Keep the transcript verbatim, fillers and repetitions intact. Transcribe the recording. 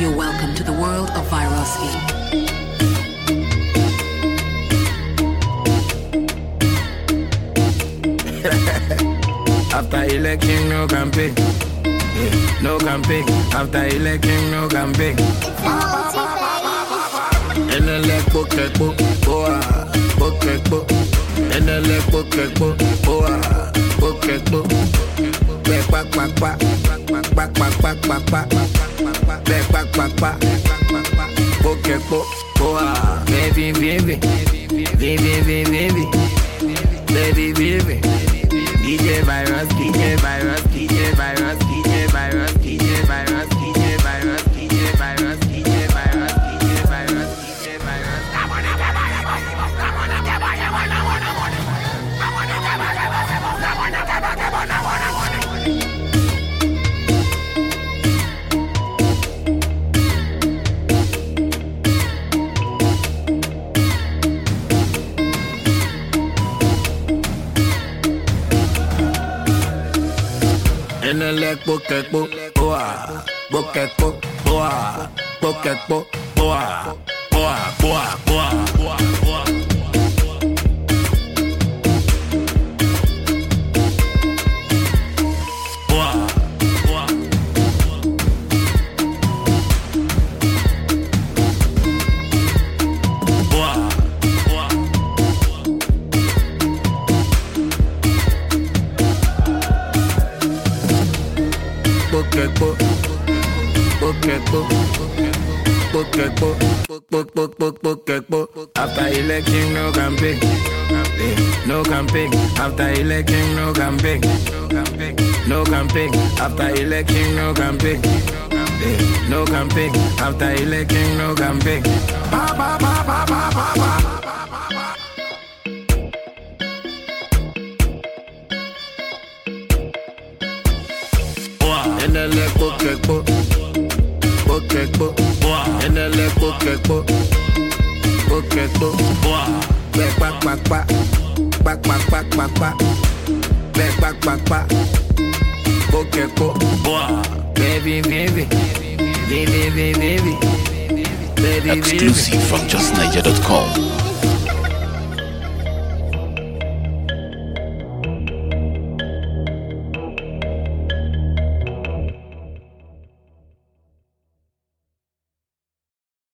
You're welcome to the world of Virosky. After election, no campaign. Yeah, no campaign. After election, no campaign. And the leg book, book, boa, book, book. And the leg book, book, boa, book, book. Back, back, back, back, back, back, back, back, back, back, back, back, back, book, book, boa, baby, baby, baby, baby, baby, baby, baby. D J Virus, D J Virus, D J Virus, D J Virus, D J Virus, D J Virus, D J Virus, D J Virus, D J Virus, D J Virus. En el leg book, book, boa, book, book, boa, book, book, boa, boa, boa, boa, boa, boa. After election, no campaign. No campaign. After election, no campaign. No campaign. After election, no campaign. No campaign. After election, no campaign. Ba ba ba ba ba ba ba. En el book, book, book, book, en el book, book, book, book, back, back, back, back, back, back, back, back, back, back, back, back, back, book, book, baby, baby, baby, baby, baby, baby. Exclusive from just niger dot com.